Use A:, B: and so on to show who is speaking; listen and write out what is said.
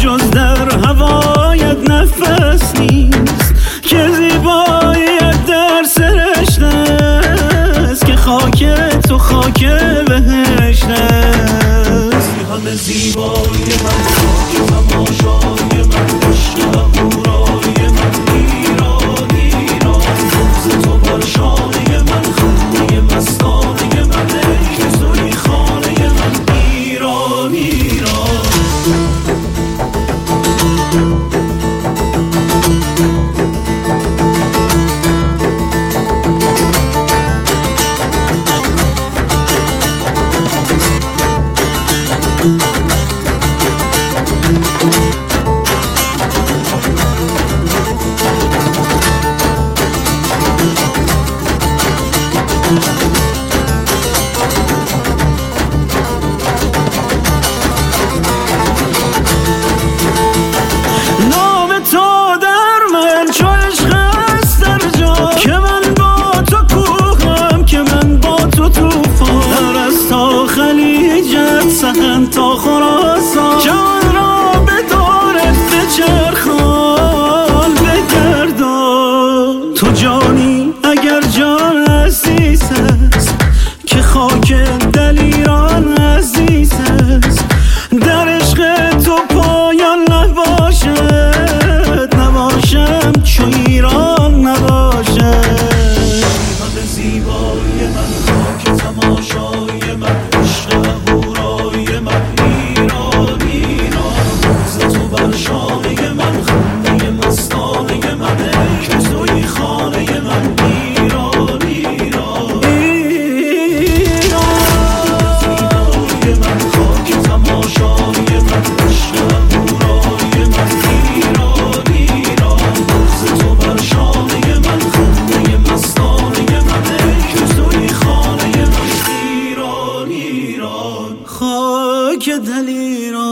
A: جز در هوایت نفس نیست، که زیباییت در سرشت است، که خاک تو خاک بهشت است. همه زیبایی من، خاک تماشای من، عشق هورای من، ایران ایران. روز تو بر شانه من، خانه مستانه من، ای که توی خانه من، ایران ایران. سخن تا خراسان، جان را به دورت بچرخان بگردان. تو جانی اگر جان عزیز است، که خاک دل ایران عزیز است. در عشق تو پایان نباشد، نباشم چو ایران نباشد. همه زیبایی من، خاک تماشای من، عشق هورای من، ایران ایران. روز تو بر شانه من، خانه مستانه من، ای که توی خانه من، ایران ایران ایران. زیبایی من، خاک تماشای من، عشق هورای من، ایران ایران. روز تو بر شانه من، خانه مستانه من، ای که توی خانه من، ایران ایران. خاک دل ایران.